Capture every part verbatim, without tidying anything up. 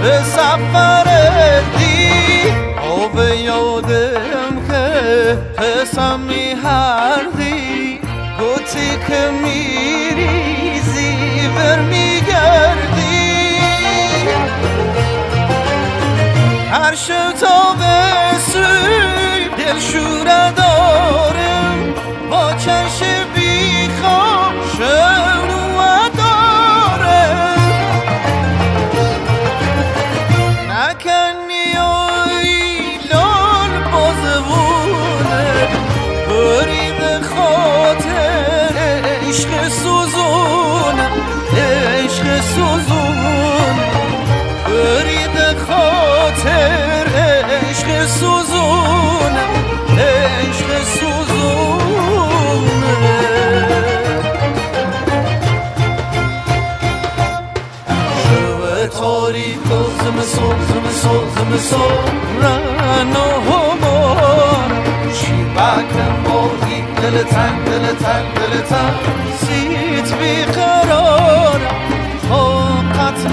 به سفر دی او به یادم که قسم میهردی گوتی که میریزی بر میگردی هر شب تا به سوی دل شوره دارم با چشم بیخواب شنوه دارم نکنی آی لال بازوونه برید خاطر عشق سوزونه عشق سوزونه برید خاطر عشق سوزونه عشق سوزونه شب تاریک و زمستون زمستون زمستون رن و همار چی بکن بادی دل تنگ دل تنگ دل تنگ سیت بیقرار تا قتل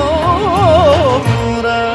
یاره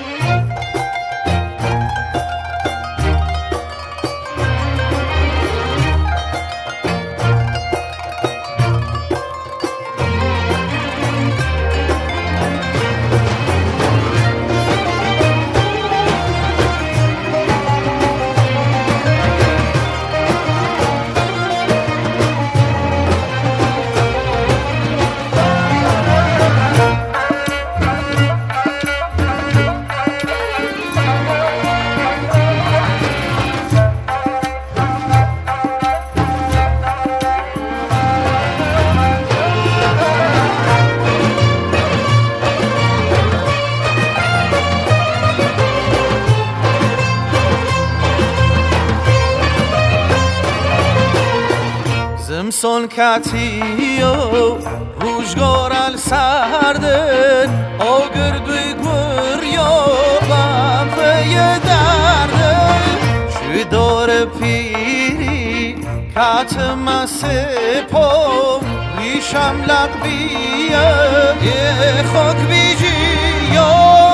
زمسون کتیو روزگار سردن آگردوی گوریا بمفه دردن شوی دار پیری کتم سپا ریشم لقبیه یه خاک بیجیا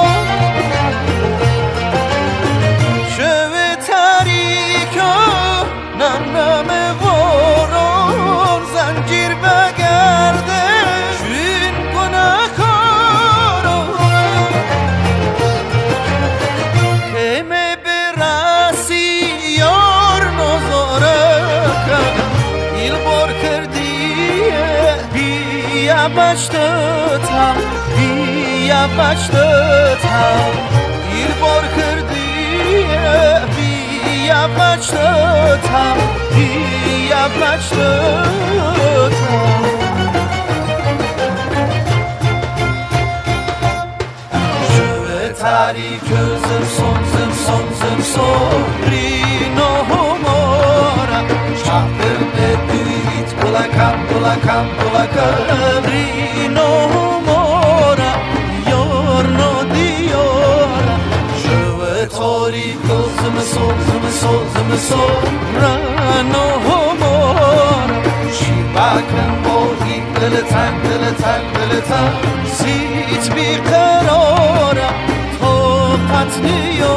شوی تاریکا نم نم زنجیر بگرده شوین گناه کارو که می برسی یار نظاره کن ایل بار کردیه بیا بشتتم بیا بشتتم ایل بار کردیه بیا بشتتم بیا بشتتم تاریک زمسون زمسون زمسون رینو همارم شهر بدید گلکم گلکم گلکم رینو همارم یار ندیارم شو تاریک زمسون زمسون زمسون رینو همارم چی بکن بادی دل تنگ دل تنگ دل تنگ سیت بیقرارم قتلی